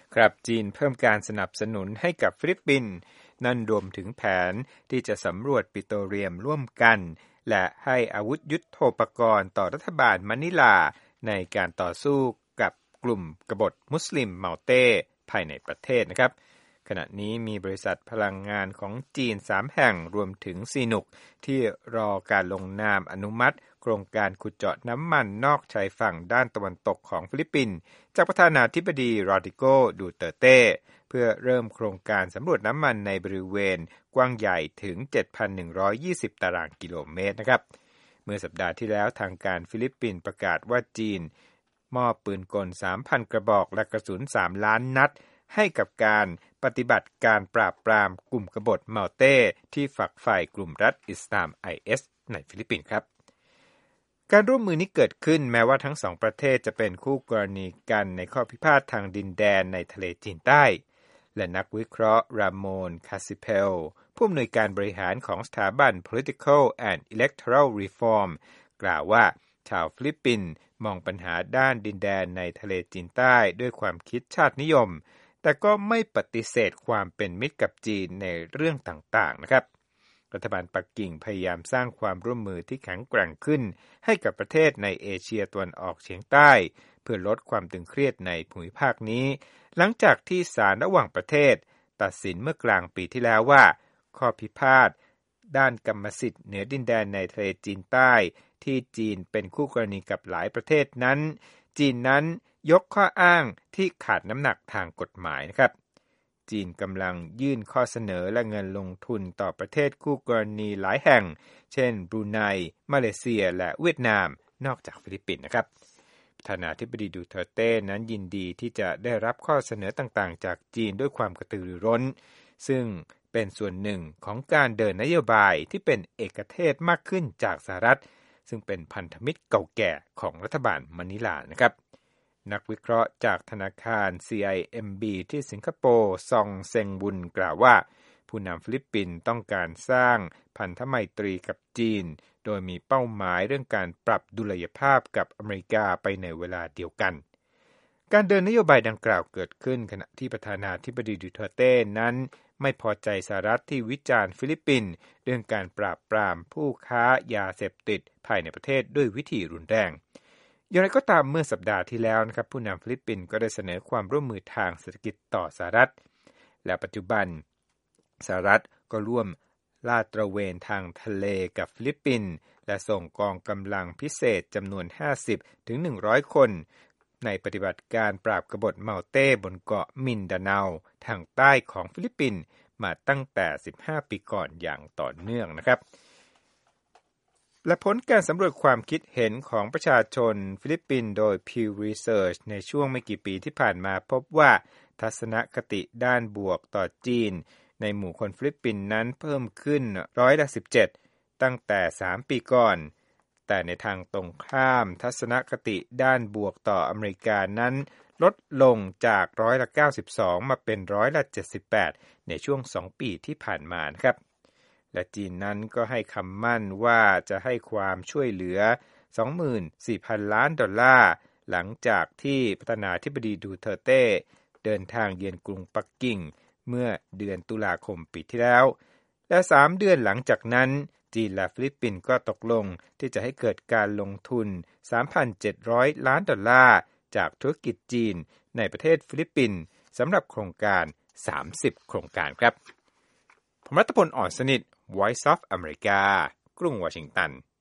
ครับจีนเพิ่มการสนับสนุนให้กับฟิลิปปินส์นั่นรวมถึงแผนที่จะสำรวจปิโตรเลียมร่วมกันและให้อาวุธยุทโธปกรณ์ต่อรัฐบาลมะนิลาในการต่อสู้กับกลุ่มกบฏมุสลิมเมาเต้ภายในประเทศนะครับขณะนี้มีบริษัทพลังงานของจีน3แห่งรวมถึงซีนุกที่รอการลงนามอนุมัติโครงการขุดเจาะน้ำมันนอกชายฝั่งด้านตะวันตกของฟิลิปปินส์จากประธานาธิบดีโรดริโก ดูเตอร์เต้เพื่อเริ่มโครงการสำรวจน้ำมันในบริเวณกว้างใหญ่ถึง 7,120 ตารางกิโลเมตรนะครับเมื่อสัปดาห์ที่แล้วทางการฟิลิปปินส์ประกาศว่าจีนมอบปืนกล 3,000 กระบอกและกระสุน3ล้านนัดให้กับการปฏิบัติการปราบปรามกลุ่มกบฏเมาเต้ที่ฝักใฝ่กลุ่มรัฐอิสลาม IS ในฟิลิปปินส์ครับการร่วมมือนี้เกิดขึ้นแม้ว่าทั้งสองประเทศจะเป็นคู่กรณีกันในข้อพิพาททางดินแดนในทะเลจีนใต้และนักวิเคราะห์รามอน คาซิเพลผู้อำนวยการบริหารของสถาบัน Political and Electoral Reform กล่าวว่าชาวฟิลิปปินส์มองปัญหาด้านดินแดนในทะเลจีนใต้ด้วยความคิดชาตินิยมแต่ก็ไม่ปฏิเสธความเป็นมิตรกับจีนในเรื่องต่างๆนะครับรัฐบาลปักกิ่งพยายามสร้างความร่วมมือที่แข็งแกร่งขึ้นให้กับประเทศในเอเชียตะวันออกเฉียงใต้เพื่อลดความตึงเครียดในภูมิภาคนี้หลังจากที่ศาลระหว่างประเทศตัดสินเมื่อกลางปีที่แล้วว่าข้อพิพาทด้านกรรมสิทธิ์เหนือดินแดนในทะเลจีนใต้ที่จีนเป็นคู่กรณีกับหลายประเทศนั้นจีนนั้นยกข้ออ้างที่ขาดน้ำหนักทางกฎหมายนะครับจีนกำลังยื่นข้อเสนอและเงินลงทุนต่อประเทศคู่กรณีหลายแห่งเช่นบรูไนมาเลเซียและเวียดนามนอกจากฟิลิปปินส์นะครับประธานาธิบดีดูเตอร์เต้นั้นยินดีที่จะได้รับข้อเสนอต่างๆจากจีนด้วยความกระตือรือร้นซึ่งเป็นส่วนหนึ่งของการเดินนโยบายที่เป็นเอกเทศมากขึ้นจากสหรัฐซึ่งเป็นพันธมิตรเก่าแก่ของรัฐบาลมะนิลานะครับนักวิเคราะห์จากธนาคาร CIMB ที่สิงคโปร์ซองเซงบุนกล่าวว่าผู้นำฟิลิปปินส์ต้องการสร้างพันธไมตรีกับจีนโดยมีเป้าหมายเรื่องการปรับดุลยภาพกับอเมริกาไปในเวลาเดียวกันการเดินนโยบายดังกล่าวเกิดขึ้นขณะที่ประธานาธิบดีดูเตอร์เต้นั้นไม่พอใจสหรัฐที่วิจารณ์ฟิลิปปินส์เรื่องการปราบปรามผู้ค้ายาเสพติดภายในประเทศด้วยวิธีรุนแรงอย่างไรก็ตามเมื่อสัปดาห์ที่แล้วนะครับผู้นำฟิลิปปินส์ก็ได้เสนอความร่วมมือทางเศรษฐกิจต่อสหรัฐและปัจจุบันสหรัฐก็ร่วมลาดตระเวนทางทะเลกับฟิลิปปินส์และส่งกองกำลังพิเศษจำนวน 50-100 คนในปฏิบัติการปราบกบฏเมาเต้บนเกาะมินดาเนาทางใต้ของฟิลิปปินส์มาตั้งแต่15ปีก่อนอย่างต่อเนื่องนะครับและผลการสำรวจความคิดเห็นของประชาชนฟิลิปปินส์โดย Pew Research ในช่วงไม่กี่ปีที่ผ่านมาพบว่าทัศนคติด้านบวกต่อจีนในหมู่คนฟิลิปปินส์นั้นเพิ่มขึ้น17%ตั้งแต่3ปีก่อนแต่ในทางตรงข้ามทัศนคติด้านบวกต่ออเมริกานั้นลดลงจาก92%มาเป็น78%ในช่วง2ปีที่ผ่านมานะครับและจีนนั้นก็ให้คำมั่นว่าจะให้ความช่วยเหลือ 24,000 ล้านดอลลาร์หลังจากที่ประธานาธิบดีดูเตอร์เต้เดินทางเยือนกรุงปักกิ่งเมื่อเดือนตุลาคมปีที่แล้วและ3เดือนหลังจากนั้นจีนและฟิลิปปินส์ก็ตกลงที่จะให้เกิดการลงทุน 3,700 ล้านดอลลาร์จากธุรกิจจีนในประเทศฟิลิปปินส์สำหรับโครงการ30โครงการครับผมรัตพล อ่อนสนิท Voice of America กรุงวอชิงตัน